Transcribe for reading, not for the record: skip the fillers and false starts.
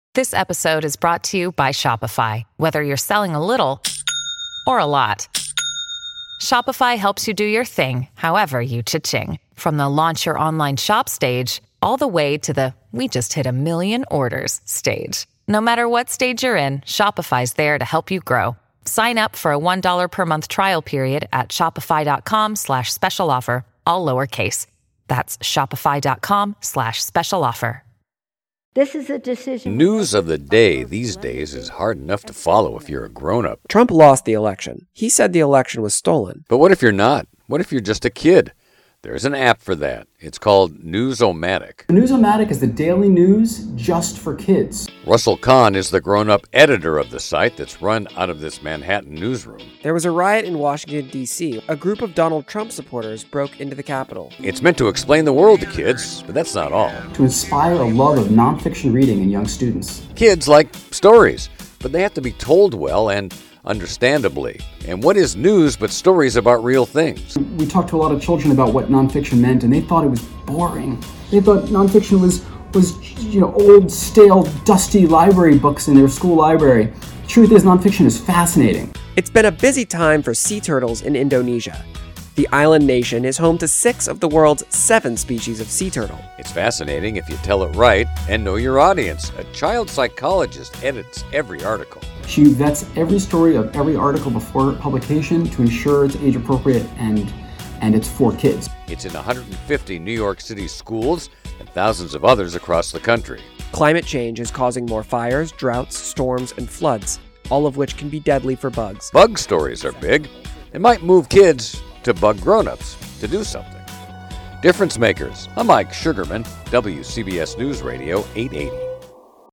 This episode is brought to you by Shopify. Whether you're selling a little or a lot, Shopify helps you do your thing, however you cha-ching. From the launch your online shop stage, all the way to the we just hit 1 million orders stage. No matter what stage you're in, Shopify's there to help you grow. Sign up for a $1 per month trial period at shopify.com/special offer, all lowercase. That's shopify.com/special offer. This is a decision. News of the day these days is hard enough to follow if you're a grown-up. Trump lost the election. He said the election was stolen. But what if you're not? What if you're just a kid? There's an app for that. It's called News-O-Matic. News-O-Matic is the daily news just for kids. Russell Kahn is the grown-up editor of the site that's run out of this Manhattan newsroom. There was a riot in Washington, D.C. A group of Donald Trump supporters broke into the Capitol. It's meant to explain the world to kids, but that's not all. To inspire a love of nonfiction reading in young students. Kids like stories, but they have to be told well and understandably. And what is news but stories about real things? We talked to a lot of children about what nonfiction meant, and they thought it was boring. They thought nonfiction was old, stale, dusty library books in their school library. Truth is, nonfiction is fascinating. It's been a busy time for sea turtles in Indonesia. The island nation is home to 6 of the world's 7 species of sea turtle. It's fascinating if you tell it right and know your audience. A child psychologist edits every article. She vets every story of every article before publication to ensure it's age appropriate and it's for kids. It's in 150 New York City schools and thousands of others across the country. Climate change is causing more fires, droughts, storms, and floods, all of which can be deadly for bugs. Bug stories are big. It might move kids to bug grown-ups to do something. Difference Makers. I'm Mike Sugarman, WCBS News Radio 880.